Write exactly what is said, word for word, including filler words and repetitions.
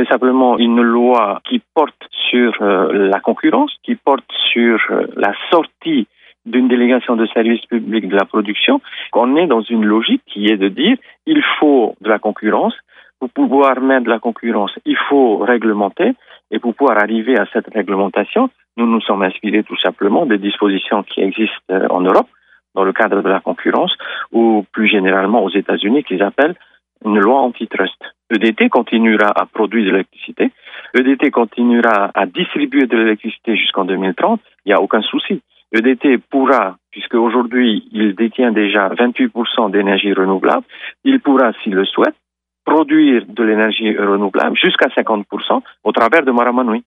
C'est simplement une loi qui porte sur euh, la concurrence, qui porte sur euh, la sortie d'une délégation de service public de la production. On est dans une logique qui est de dire il faut de la concurrence. Pour pouvoir mettre de la concurrence, il faut réglementer. Et pour pouvoir arriver à cette réglementation, nous nous sommes inspirés tout simplement des dispositions qui existent en Europe dans le cadre de la concurrence ou plus généralement aux États-Unis qu'ils appellent une loi antitrust. E D T continuera à produire de l'électricité. E D T continuera à distribuer de l'électricité jusqu'en deux mille trente. Il n'y a aucun souci. E D T pourra, puisque aujourd'hui il détient déjà vingt-huit pour cent d'énergie renouvelable, il pourra, s'il le souhaite, produire de l'énergie renouvelable jusqu'à cinquante pour cent au travers de Maramanui.